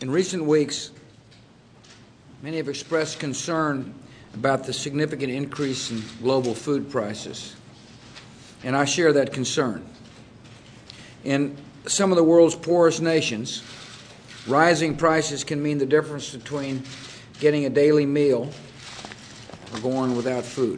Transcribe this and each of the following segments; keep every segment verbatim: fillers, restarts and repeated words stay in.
In recent weeks, many have expressed concern about the significant increase in global food prices, and I share that concern. In some of the world's poorest nations, rising prices can mean the difference between getting a daily meal or going without food.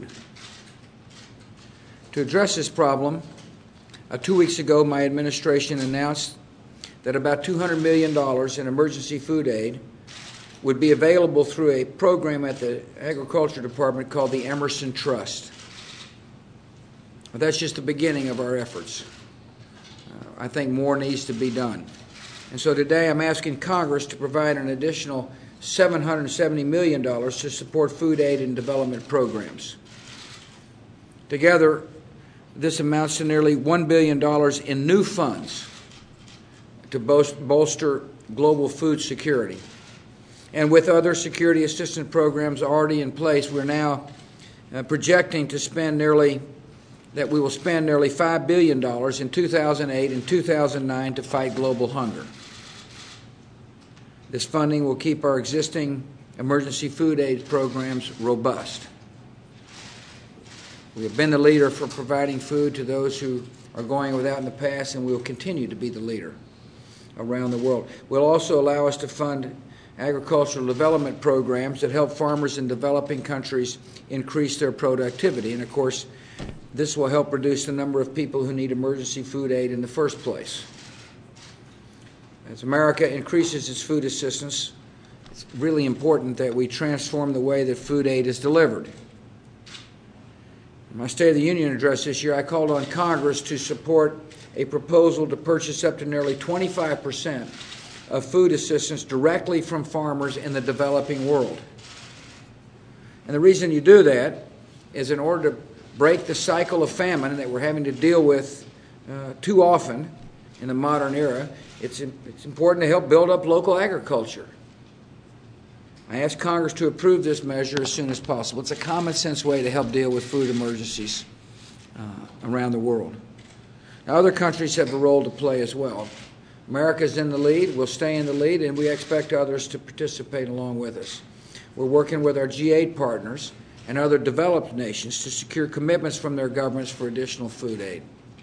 To address this problem, uh, two weeks ago my administration announced that about two hundred million dollars in emergency food aid would be available through a program at the Agriculture Department called the Emerson Trust. But that's just the beginning of our efforts. Uh, I think more needs to be done. And so today I'm asking Congress to provide an additional seven hundred seventy million dollars to support food aid and development programs. Together, this amounts to nearly one billion dollars in new funds to bolster global food security. And with other security assistance programs already in place, we're now uh, projecting to spend nearly, that we will spend nearly five billion dollars in two thousand eight and two thousand nine to fight global hunger. This funding will keep our existing emergency food aid programs robust. We have been the leader for providing food to those who are going without in the past, and we will continue to be the leader around the world. It will also allow us to fund agricultural development programs that help farmers in developing countries increase their productivity. And of course, this will help reduce the number of people who need emergency food aid in the first place. As America increases its food assistance, it's really important that we transform the way that food aid is delivered. In my State of the Union address this year, I called on Congress to support a proposal to purchase up to nearly twenty-five percent of food assistance directly from farmers in the developing world. And the reason you do that is in order to break the cycle of famine that we're having to deal with uh, too often in the modern era. It's, it's important to help build up local agriculture. I ask Congress to approve this measure as soon as possible. It's a common sense way to help deal with food emergencies uh, around the world. Now, other countries have a role to play as well. America's in the lead, we'll stay in the lead, and we expect others to participate along with us. We're working with our G eight partners and other developed nations to secure commitments from their governments for additional food aid.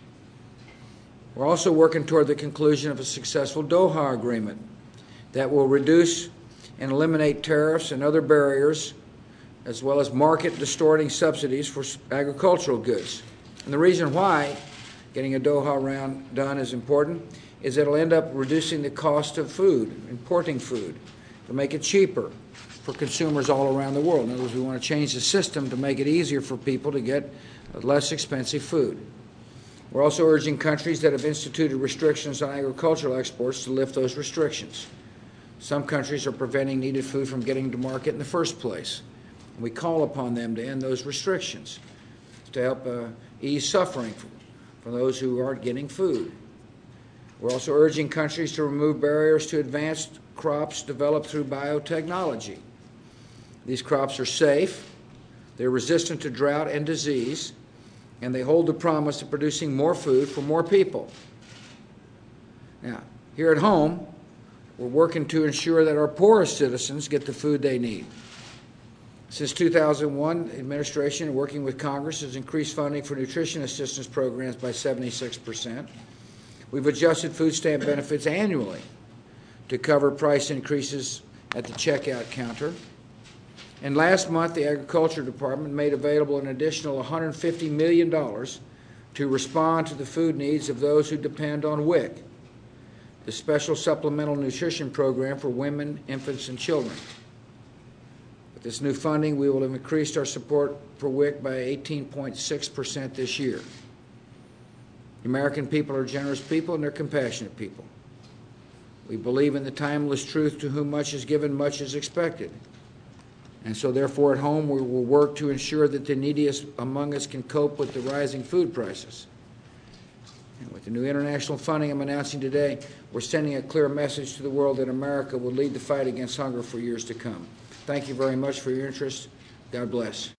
We're also working toward the conclusion of a successful Doha agreement that will reduce and eliminate tariffs and other barriers, as well as market-distorting subsidies for agricultural goods. And the reason why getting a Doha round done is important is that it'll end up reducing the cost of food, importing food, to make it cheaper for consumers all around the world. In other words, we want to change the system to make it easier for people to get less expensive food. We're also urging countries that have instituted restrictions on agricultural exports to lift those restrictions. Some countries are preventing needed food from getting to market in the first place. We call upon them to end those restrictions to help uh, ease suffering for, for those who aren't getting food. We're also urging countries to remove barriers to advanced crops developed through biotechnology. These crops are safe, they're resistant to drought and disease, and they hold the promise of producing more food for more people. Now, here at home, we're working to ensure that our poorest citizens get the food they need. Since two thousand one, the administration, working with Congress, has increased funding for nutrition assistance programs by seventy-six percent. We've adjusted food stamp benefits annually to cover price increases at the checkout counter. And last month, the Agriculture Department made available an additional one hundred fifty million dollars to respond to the food needs of those who depend on W I C, the Special Supplemental Nutrition Program for women, infants, and children. With this new funding, we will have increased our support for W I C by eighteen point six percent this year. The American people are generous people and they're compassionate people. We believe in the timeless truth, to whom much is given, much is expected. And so therefore at home we will work to ensure that the neediest among us can cope with the rising food prices. And with the new international funding I'm announcing today, we're sending a clear message to the world that America will lead the fight against hunger for years to come. Thank you very much for your interest. God bless.